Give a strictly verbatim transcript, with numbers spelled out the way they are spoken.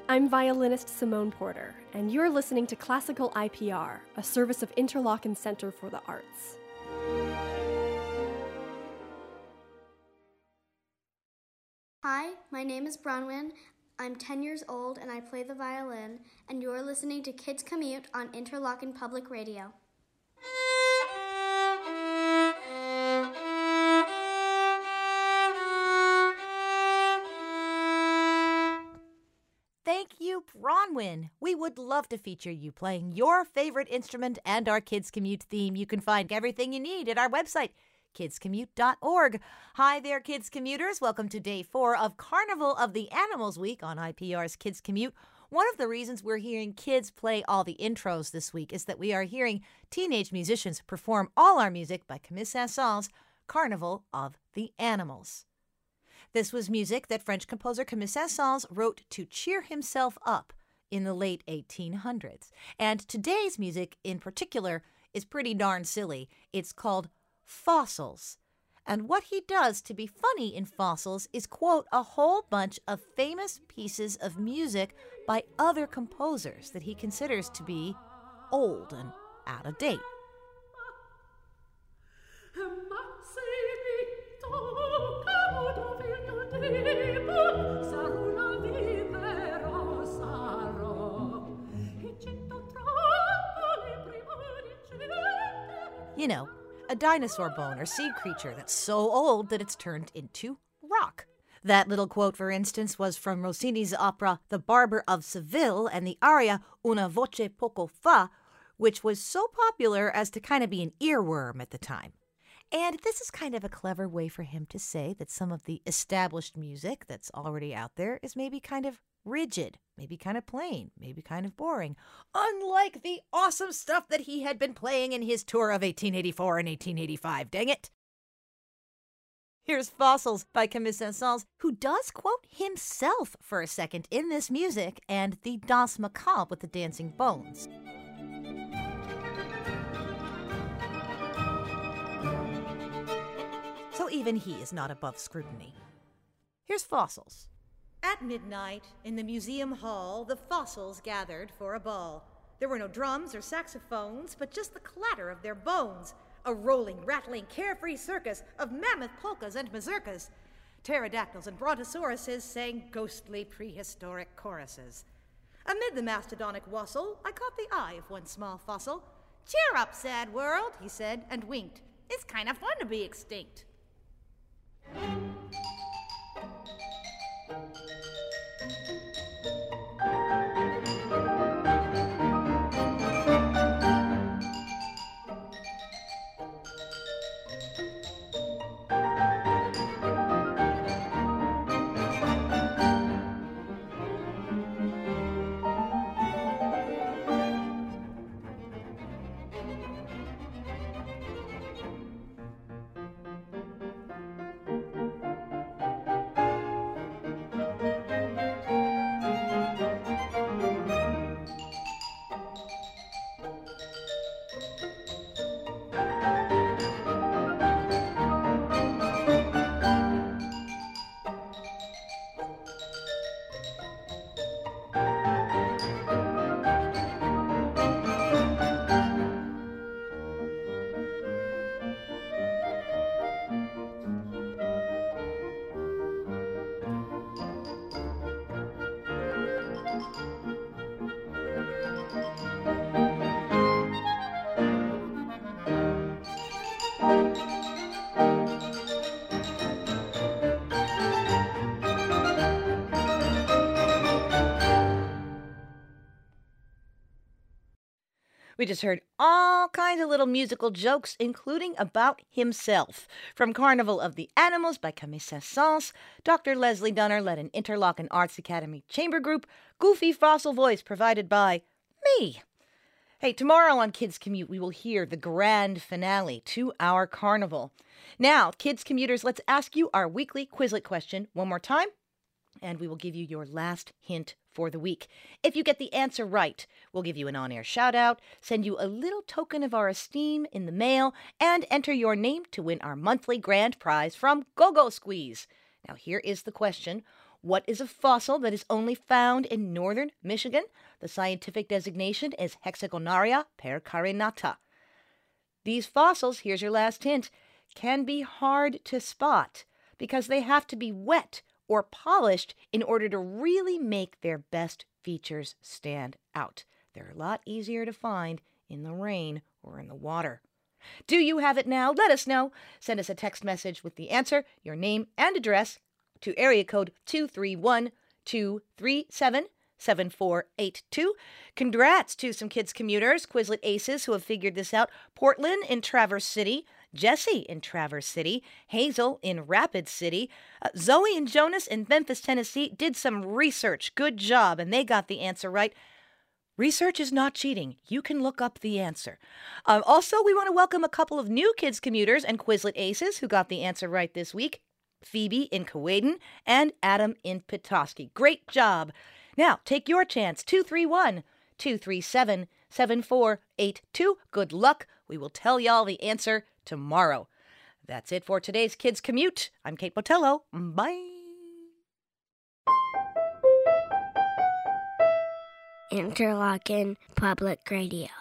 I'm violinist Simone Porter, and you're listening to Classical I P R, a service of Interlochen Center for the Arts. Hi, my name is Bronwyn. I'm ten years old and I play the violin, and you're listening to Kids Commute on Interlochen Public Radio. Thank you, Bronwyn. We would love to feature you playing your favorite instrument and our Kids Commute theme. You can find everything you need at our website, kids commute dot org. Hi there, Kids Commuters. Welcome to day four of Carnival of the Animals Week on I P R's Kids Commute. One of the reasons we're hearing kids play all the intros this week is that we are hearing teenage musicians perform all our music by Camille Saint-Saëns' Carnival of the Animals. This was music that French composer Camille Saint-Saëns wrote to cheer himself up in the late eighteen hundreds. And today's music in particular is pretty darn silly. It's called Fossils. And what he does to be funny in Fossils is quote a whole bunch of famous pieces of music by other composers that he considers to be old and out of date. You know, a dinosaur bone or sea creature that's so old that it's turned into rock. That little quote, for instance, was from Rossini's opera The Barber of Seville and the aria Una voce poco fa, which was so popular as to kind of be an earworm at the time. And this is kind of a clever way for him to say that some of the established music that's already out there is maybe kind of rigid, maybe kind of plain, maybe kind of boring, unlike the awesome stuff that he had been playing in his tour of eighteen eighty-four and eighteen eighty-five, dang it. Here's Fossils by Camille Saint-Saëns, who does quote himself for a second in this music and the Danse Macabre with the dancing bones. So even he is not above scrutiny. Here's Fossils. At midnight, in the museum hall, the fossils gathered for a ball. There were no drums or saxophones, but just the clatter of their bones. A rolling, rattling, carefree circus of mammoth polkas and mazurkas. Pterodactyls and brontosauruses sang ghostly prehistoric choruses. Amid the mastodonic wassail, I caught the eye of one small fossil. "Cheer up, sad world," he said, and winked. "It's kind of fun to be extinct." We just heard all kinds of little musical jokes, including about himself. From Carnival of the Animals by Camille Saint-Saëns, Doctor Leslie Dunner led an Interlochen Arts Academy chamber group, goofy fossil voice provided by me. Hey, tomorrow on Kids Commute, we will hear the grand finale to our carnival. Now, Kids Commuters, let's ask you our weekly Quizlet question one more time, and we will give you your last hint for the week. If you get the answer right, we'll give you an on-air shout-out, send you a little token of our esteem in the mail, and enter your name to win our monthly grand prize from Go-Go Squeeze. Now, here is the question. What is a fossil that is only found in northern Michigan? The scientific designation is Hexagonaria percarinata. These fossils, here's your last hint, can be hard to spot because they have to be wet or polished in order to really make their best features stand out. They're a lot easier to find in the rain or in the water. Do you have it now? Let us know. Send us a text message with the answer, your name, and address to area code two three one, two three seven, seven four eight two. Congrats to some kids commuters, Quizlet Aces, who have figured this out. Portland in Traverse City, Jesse in Traverse City, Hazel in Rapid City, uh, Zoe and Jonas in Memphis, Tennessee did some research. Good job, and they got the answer right. Research is not cheating. You can look up the answer. Um, also, we want to welcome a couple of new kids commuters and Quizlet Aces who got the answer right this week. Phoebe in Kewadin and Adam in Petoskey. Great job. Now, take your chance. two three one, two three seven, seven four eight two. Good luck. We will tell y'all the answer tomorrow. That's it for today's Kids Commute. I'm Kate Botello. Bye. Interlochen Public Radio.